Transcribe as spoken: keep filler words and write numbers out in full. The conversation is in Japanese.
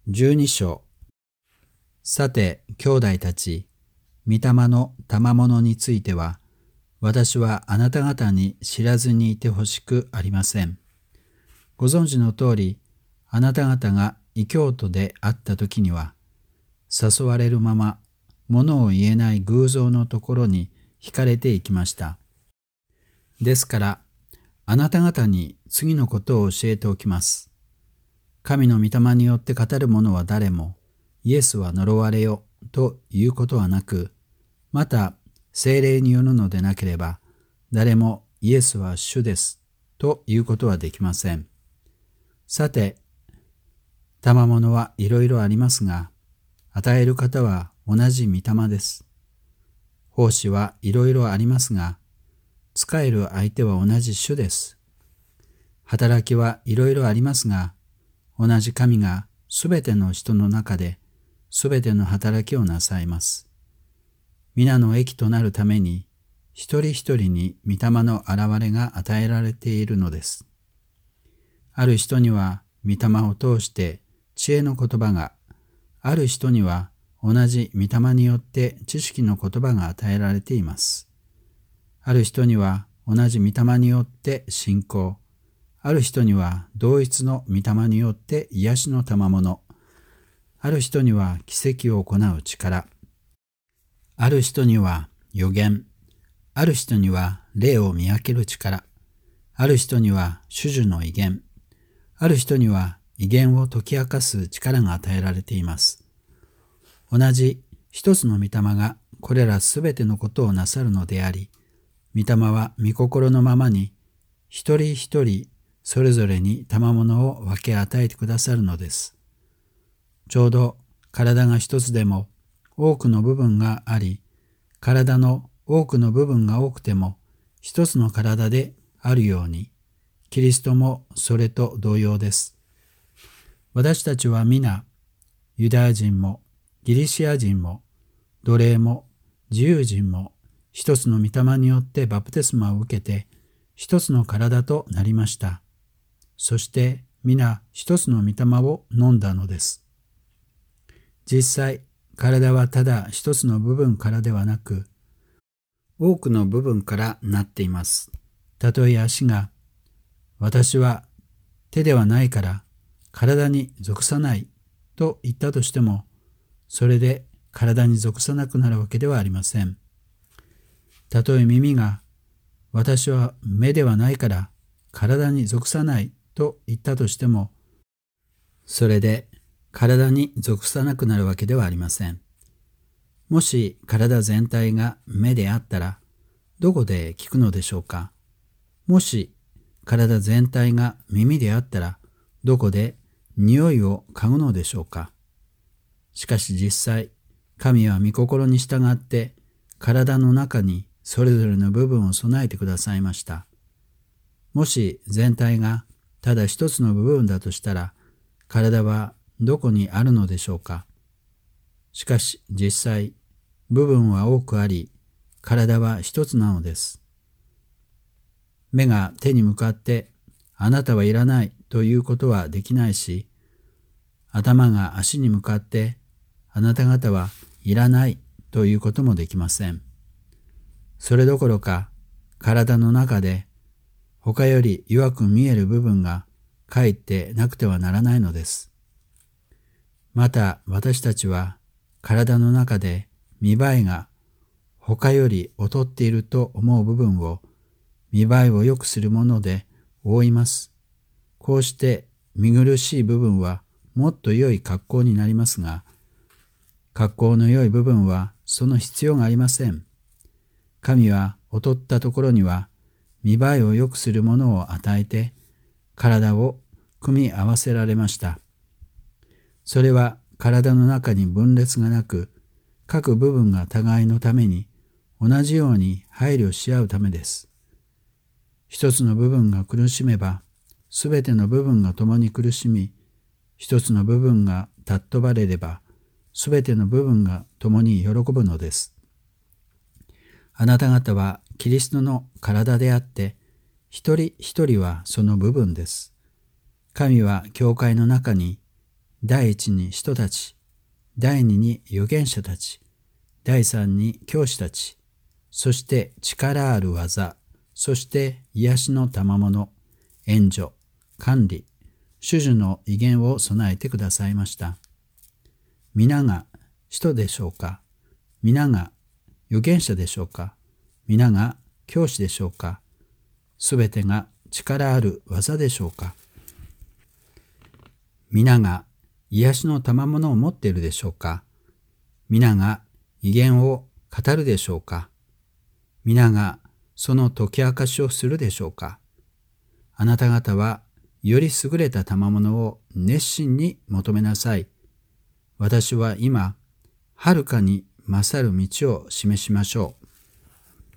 十二章。さて、兄弟たち、御霊の賜物については、私はあなた方に知らずにいてほしくありません。ご存知の通り、あなた方が異教徒であった時には、誘われるまま、物を言えない偶像のところに惹かれていきました。ですから、あなた方に次のことを教えておきます。神の御霊によって語る者は誰も、イエスは呪われよということはなく、また聖霊によるのでなければ、誰もイエスは主ですということはできません。さて、賜物はいろいろありますが、与える方は同じ御霊です。奉仕はいろいろありますが、仕える相手は同じ主です。働きはいろいろありますが、同じ神がすべての人の中ですべての働きをなさいます。皆の益となるために、一人一人に御霊の現れが与えられているのです。ある人には御霊を通して知恵の言葉が、ある人には同じ御霊によって知識の言葉が与えられています。ある人には同じ御霊によって信仰、ある人には同一の御霊によって癒しの賜物、ある人には奇跡を行う力、ある人には預言、ある人には霊を見分ける力、ある人には種々の威厳、ある人には威厳を解き明かす力が与えられています。同じ一つの御霊がこれらすべてのことをなさるのであり、御霊は御心のままに一人一人それぞれに賜物を分け与えてくださるのです。ちょうど体が一つでも多くの部分があり、体の多くの部分が多くても一つの体であるように、キリストもそれと同様です。私たちは皆、ユダヤ人もギリシア人も奴隷も自由人も一つの御霊によってバプテスマを受けて一つの体となりました。そして皆一つの御霊を飲んだのです。実際、体はただ一つの部分からではなく、多くの部分からなっています。たとえ足が、私は手ではないから体に属さないと言ったとしても、それで体に属さなくなるわけではありません。たとえ耳が、私は目ではないから体に属さないと言ったとしても、それで体に属さなくなるわけではありません。もし体全体が目であったら、どこで聞くのでしょうか。もし体全体が耳であったら、どこで匂いを嗅ぐのでしょうか。しかし実際、神は御心に従って体の中にそれぞれの部分を備えてくださいました。もし全体がただ一つの部分だとしたら、体はどこにあるのでしょうか。しかし実際、部分は多くあり、体は一つなのです。目が手に向かって、あなたはいらないということはできないし、頭が足に向かって、あなた方はいらないということもできません。それどころか、体の中で他より弱く見える部分がかえってなくてはならないのです。また私たちは体の中で見栄えが他より劣っていると思う部分を見栄えを良くするもので覆います。こうして見苦しい部分はもっと良い格好になりますが、格好の良い部分はその必要がありません。神は劣ったところには見栄えを良くするものを与えて体を組み合わせられました。それは体の中に分裂がなく、各部分が互いのために同じように配慮し合うためです。一つの部分が苦しめば、すべての部分が共に苦しみ、一つの部分が尊ばれれば、すべての部分が共に喜ぶのです。あなた方はキリストの体であって、一人一人はその部分です。神は教会の中に第一に人たち、第二に預言者たち、第三に教師たち、そして力ある技、そして癒しの賜物、援助、管理、主従の威厳を備えてくださいました。皆が使徒でしょうか？皆が預言者でしょうか？皆が教師でしょうか？すべてが力ある技でしょうか？皆が癒しの賜物を持っているでしょうか？皆が威厳を語るでしょうか？皆がその解き明かしをするでしょうか？あなた方はより優れた賜物を熱心に求めなさい。私は今、はるかに勝る道を示しましょう。